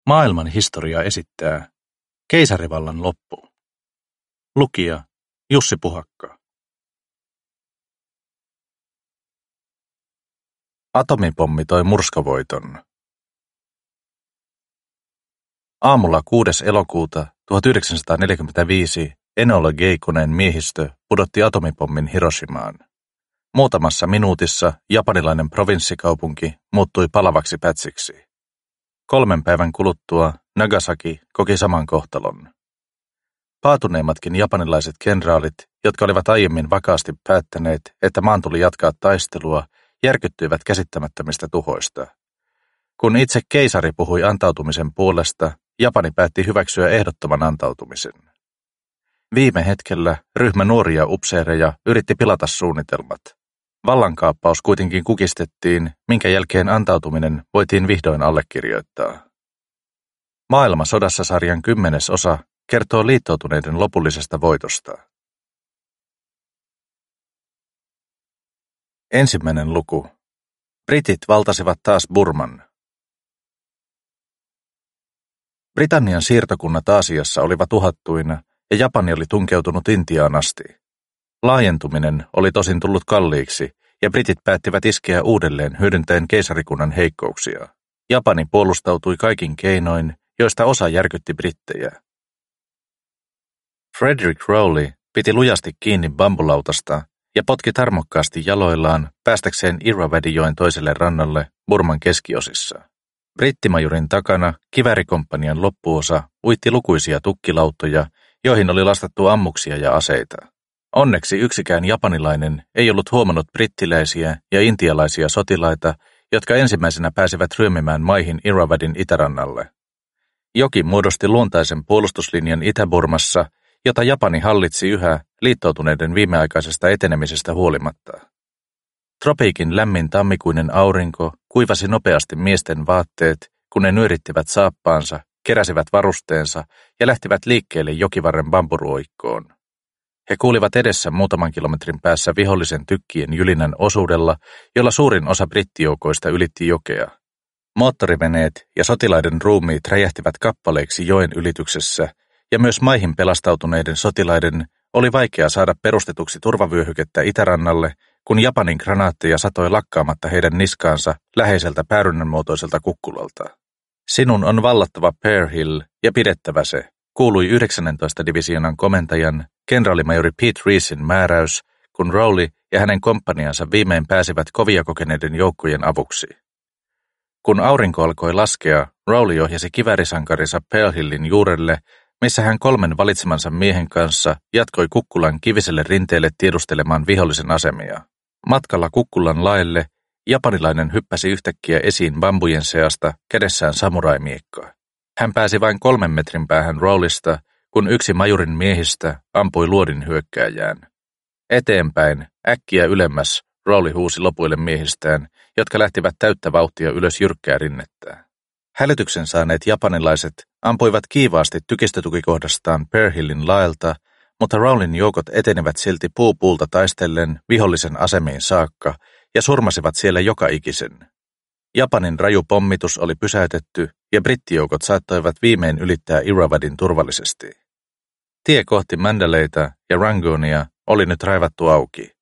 Maailman historia esittää Keisarivallan loppu. Lukija Jussi Puhakka. Atomipommi toi murskavoiton. Aamulla 6. elokuuta 1945 Enola Gay-koneen miehistö pudotti atomipommin Hiroshimaan. Muutamassa minuutissa japanilainen provinssikaupunki muuttui palavaksi pätsiksi. 3 päivän kuluttua Nagasaki koki saman kohtalon. Paatuneimmatkin japanilaiset kenraalit, jotka olivat aiemmin vakaasti päättäneet, että maan tuli jatkaa taistelua, järkyttyivät käsittämättömistä tuhoista. Kun itse keisari puhui antautumisen puolesta, Japani päätti hyväksyä ehdottoman antautumisen. Viime hetkellä ryhmä nuoria upseereja yritti pilata suunnitelmat. Vallankaappaus kuitenkin kukistettiin, minkä jälkeen antautuminen voitiin vihdoin allekirjoittaa. Maailmansodassa sarjan 10. osa kertoo liittoutuneiden lopullisesta voitosta. Ensimmäinen luku. Britit valtasivat taas Burman. Britannian siirtokunnat Aasiassa olivat uhattuina ja Japani oli tunkeutunut Intiaan asti. Laajentuminen oli tosin tullut kalliiksi ja britit päättivät iskeä uudelleen hyödyntäen keisarikunnan heikkouksia. Japani puolustautui kaikin keinoin, joista osa järkytti brittejä. Frederick Rowley piti lujasti kiinni bambulautasta ja potki tarmokkaasti jaloillaan päästäkseen Irrawaddyjoen toiselle rannalle Burman keskiosissa. Brittimajurin takana kiväärikomppanian loppuosa uitti lukuisia tukkilauttoja, joihin oli lastattu ammuksia ja aseita. Onneksi yksikään japanilainen ei ollut huomannut brittiläisiä ja intialaisia sotilaita, jotka ensimmäisenä pääsivät ryömimään maihin Irrawaddyn itärannalle. Joki muodosti luontaisen puolustuslinjan Itä-Burmassa, jota Japani hallitsi yhä liittoutuneiden viimeaikaisesta etenemisestä huolimatta. Tropiikin lämmin tammikuinen aurinko kuivasi nopeasti miesten vaatteet, kun ne nyörittivät saappaansa, keräsivät varusteensa ja lähtivät liikkeelle jokivarren bamburuoikkoon. He kuulivat edessä muutaman kilometrin päässä vihollisen tykkien jylinän osuudella, jolla suurin osa brittijoukoista ylitti jokea. Moottoriveneet ja sotilaiden ruumiit räjähtivät kappaleiksi joen ylityksessä, ja myös maihin pelastautuneiden sotilaiden oli vaikea saada perustetuksi turvavyöhykettä itärannalle, kun Japanin granaatteja satoi lakkaamatta heidän niskaansa läheiseltä päärynnänmuotoiselta kukkulalta. Sinun on vallattava Pear Hill ja pidettävä se, kuului 19. divisioonan komentajan, kenraalimajori Pete Reesin määräys, kun Rowley ja hänen komppaniansa viimein pääsivät kovia kokeneiden joukkojen avuksi. Kun aurinko alkoi laskea, Rowley ohjasi kiväärisankarinsa Pearl Hillin juurelle, missä hän 3 valitsemansa miehen kanssa jatkoi Kukkulan kiviselle rinteelle tiedustelemaan vihollisen asemia. Matkalla Kukkulan laelle japanilainen hyppäsi yhtäkkiä esiin bambujen seasta kädessään samuraimiekka. Hän pääsi vain 3 metrin päähän Rowleysta, kun yksi majurin miehistä ampui luodin hyökkääjään. Eteenpäin, äkkiä ylemmäs, Rowley huusi lopuille miehistään, jotka lähtivät täyttä vauhtia ylös jyrkkää rinnettä. Hälytyksen saaneet japanilaiset ampuivat kiivaasti tykistötukikohdastaan Pear Hillin laelta, mutta Rowleyn joukot etenivät silti puulta taistellen vihollisen asemiin saakka ja surmasivat siellä joka ikisen. Japanin raju pommitus oli pysäytetty ja brittijoukot saattoivat viimein ylittää Irrawaddyn turvallisesti. Tie kohti Mandaleita ja Rangoonia oli nyt raivattu auki.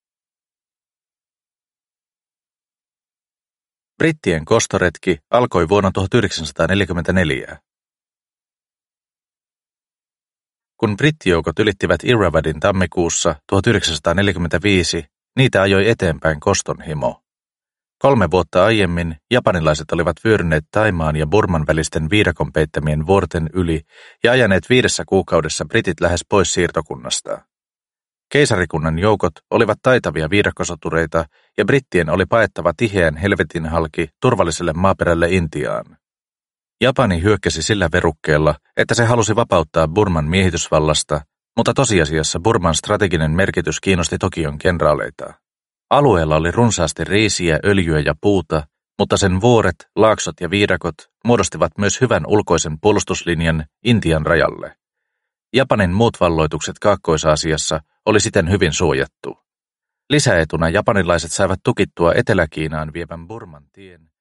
Brittien kostoretki alkoi vuonna 1944. Kun brittijoukot ylittivät Irrawaddyn tammikuussa 1945, niitä ajoi eteenpäin koston himo. 3 vuotta aiemmin japanilaiset olivat vyöryneet Thaimaan ja Burman välisten viidakon peittämien vuorten yli ja ajaneet 5 kuukaudessa britit lähes pois siirtokunnasta. Keisarikunnan joukot olivat taitavia viidakkosotureita ja brittien oli paettava tiheän helvetin halki turvalliselle maaperälle Intiaan. Japani hyökkäsi sillä verukkeella, että se halusi vapauttaa Burman miehitysvallasta, mutta tosiasiassa Burman strateginen merkitys kiinnosti Tokion kenraaleita. Alueella oli runsaasti riisiä, öljyä ja puuta, mutta sen vuoret, laaksot ja viidakot muodostivat myös hyvän ulkoisen puolustuslinjan Intian rajalle. Japanin muut valloitukset Kaakkois-Aasiassa oli siten hyvin suojattu. Lisäetuna japanilaiset saivat tukittua Etelä-Kiinaan vievän Burman tien